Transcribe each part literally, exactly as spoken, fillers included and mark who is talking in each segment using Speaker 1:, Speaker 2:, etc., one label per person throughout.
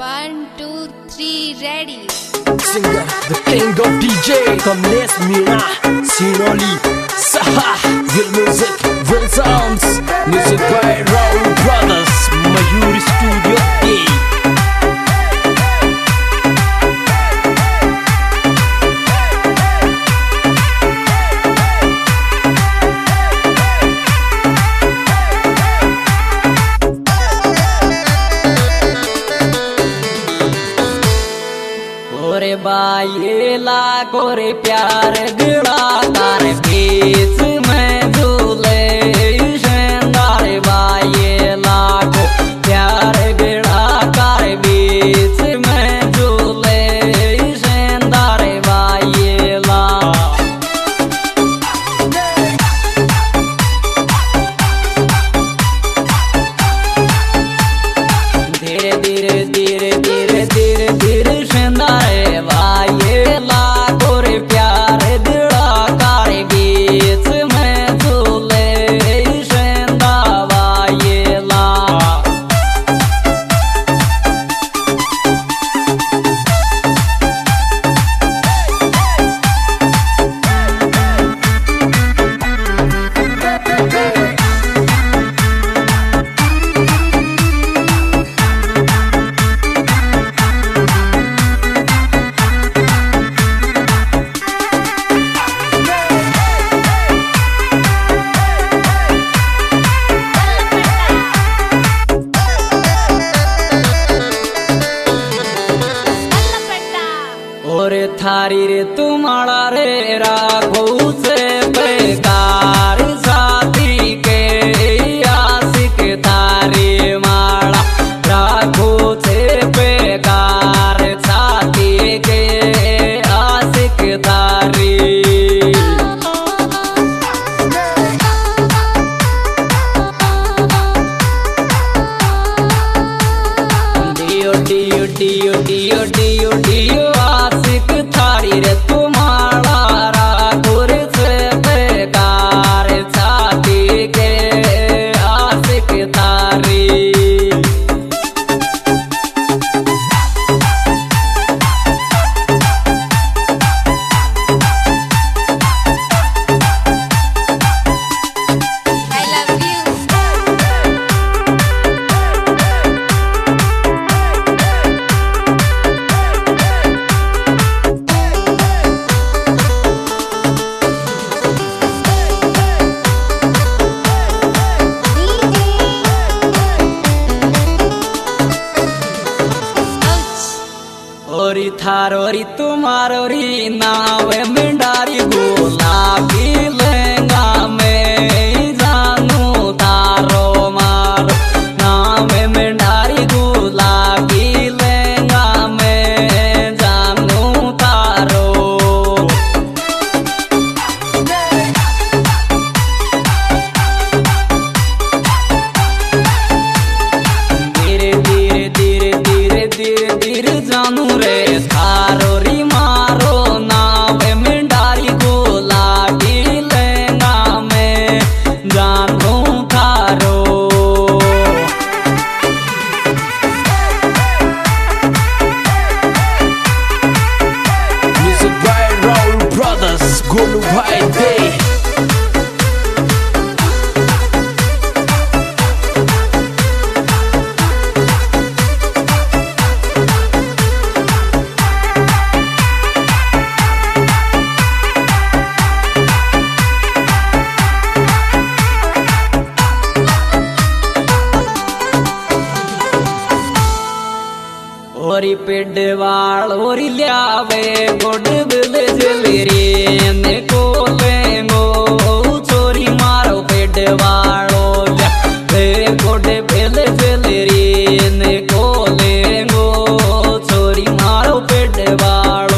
Speaker 1: One, two, three, ready.
Speaker 2: Singer, the king of D J, Kamlesh Meena, Sinoli, Saha, Will Music, Will Sounds, music by Raul Brothers, Mayuri Studio A.
Speaker 3: गोरे बाये लाखो रे प्यार गिड़ा तारे बीच में झूले शेंदारे बाये लाखो प्यार गिड़ा तारे बीच में झूले शेंदारे बाये ला धीरे धीरे धीरे धीरे धीरे धीरे शेंदारे थारी रे तुम्हारा रे राघो से बेकार साथी के आशिक थारी माला राघो से बेकार साथी के आशिक थारी डियो डियो डियो डियो डियो डियो रे तुम्हारा राघुर से बेकार साथी के आशिक थारी ओरी थारोरी तुम्हारोरी नाव मिंडारी गुलाबी लहंगा में जानू तारो मारो नाव मिंडारी गुलाबी लहंगा में जानू तारो धीरे धीरे धीरे धीरे धीरे धीरे जानू रे थारो री मारो नाव मिंडारी गुलाबी लहंगा में जानू थारो
Speaker 2: Music by Raul Brothers, Golu Bhai Day.
Speaker 3: ओरी पिडवाल ओरी ल्यावे गोड बिल जलरी ने को लेंगो चोरी मारो पिडवालो ल्यावे गोड बिल जलरी ने को लेंगो चोरी मारो पिडवालो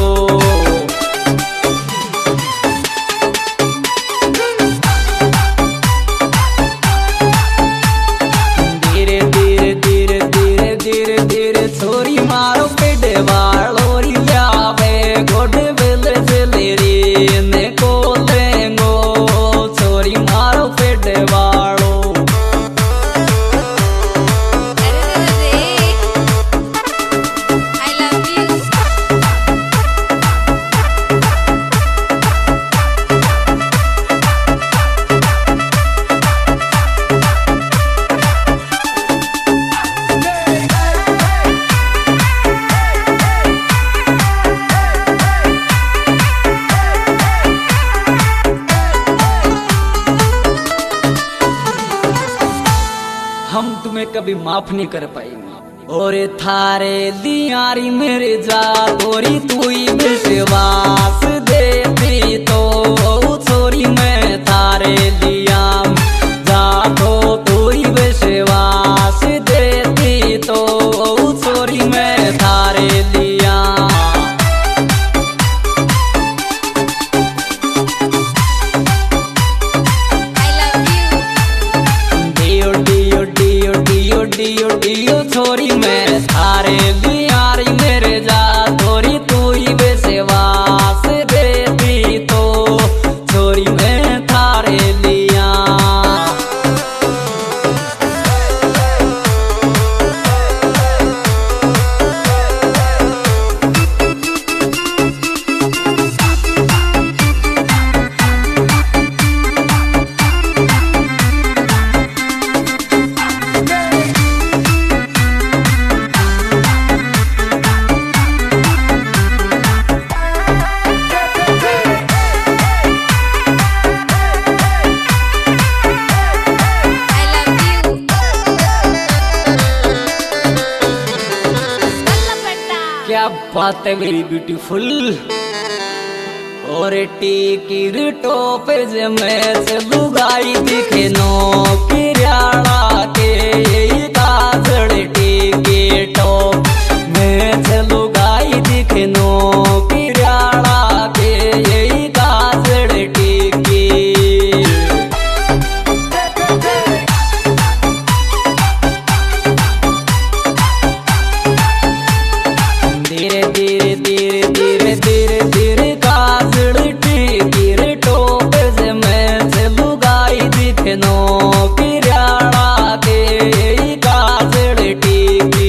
Speaker 3: धीरे धीरे धीरे धीरे धीरे धीरे चोरी मारो पिडवालो ल्यावे गोड बिल जलरी ने को कभी माफ नहीं कर पाई। और थारे दियारी मेरे जा तोरी तू ही विश्वास देती तो छोरी मैं थारे दिया जा तो तू ही विश्वास देती तो छोरी मैं थारे दिया। डियो डियो डियो डियो डियो डियो छोरी मैं थारे दियारी मेरे जा तोरी तू ही विश्वास देती तो छोरी मैं थारे लिया। क्या बात है मेरी ब्यूटीफुल। और टिकिर टोप में से लुगाई दिखे नो किराड़ा के काजड़ टिके टोप में से लुगाई दिखे नो किराड़ा के काजड़ टिके। धीरे धीरे धीरे धीरे धीरे धीरे काजड़ टिकिर टोप से मैं से लुगाई दिखे नो किराड़ा के काजड़ टिकी।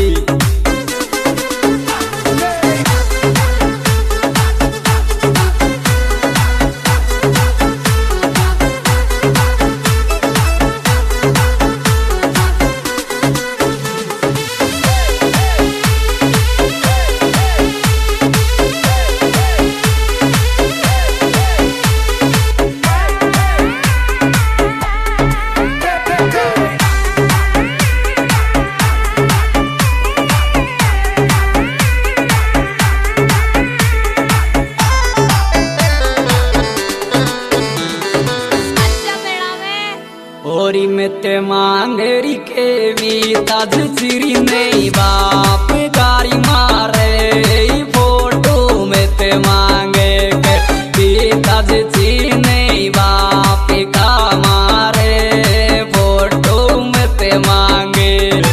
Speaker 3: ओरी में ते मांगेरी के भी ताज चिरी नहीं बाप गारी मारे फोटो में ते मांगे के भी ताज चिरी नहीं बाप का मारे फोटो में ते मांगे।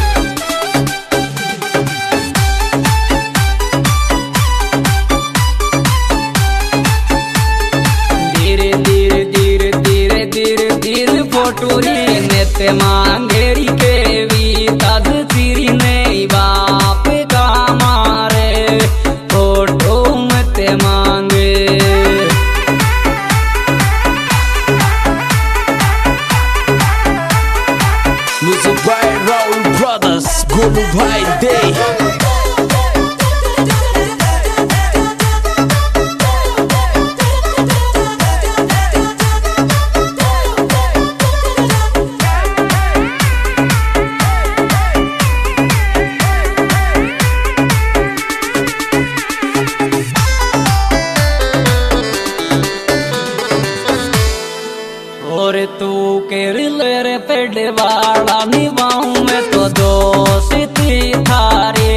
Speaker 3: धीरे धीरे धीरे धीरे धीरे धीरे फोटोरी ते मांगेरी के भी ताज चिरी नहीं बाप का मारे फोटो में ते मांगे।
Speaker 2: Music by Raul Brothers, Golu Bhai Day।
Speaker 3: और तू के रिले रे पेड़ वाला निभाऊं मैं तो दोस्ती थारी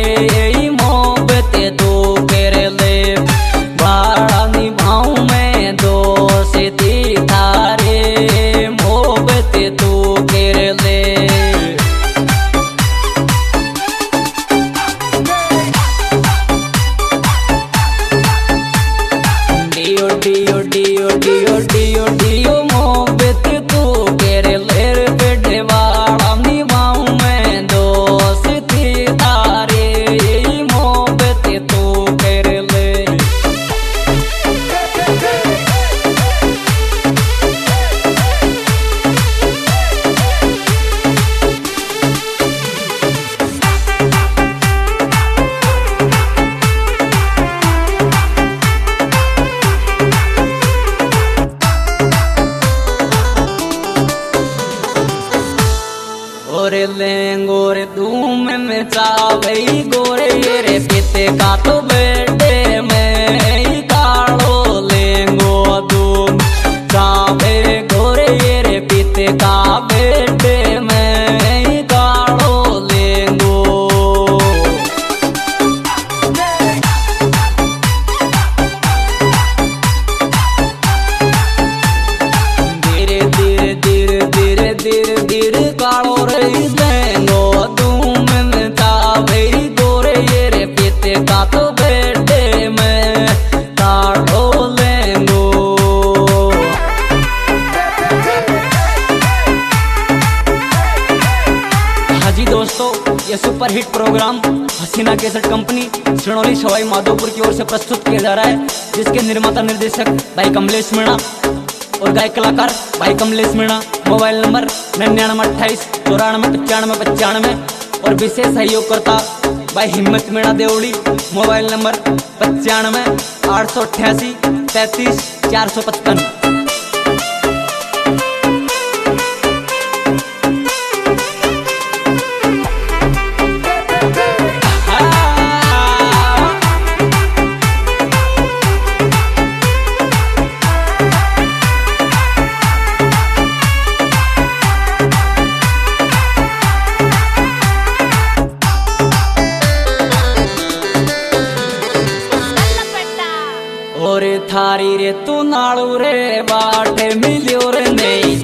Speaker 3: पीते का तो बेटे में काढ़ो लेंगो दूध कावे गोरे ये रे पीते का बेटे में काढ़ो लेंगो। धीरे धीरे धीरे धीरे धीरे धीरे काढ़ो रे लेंगो तुम कावे गोरे ये रे पीते का तो बेटे में काढ़ो लेंगो। हाजी दोस्तों, ये super hit program Haseena cassette company Sirnauli Sawai Madhopur की ओर से प्रस्तुत किया जा रहा है, जिसके निर्माता निर्देशक भाई कमलेश मीणा और गायक कलाकार भाई कमलेश मीणा। मोबाइल नंबर निन्यानवे अट्ठाईस चौरानवे पचानवे पचानवे और विशेष सहयोगकर्ता भाई हिम्मत मीणा देवड़ी। मोबाइल नंबर पचानवे आठ सौ अट्ठासी तैतीस चार सौ पचपन। और थारी रे तू नाड़ू रे बाटे मिलियो रे नहीं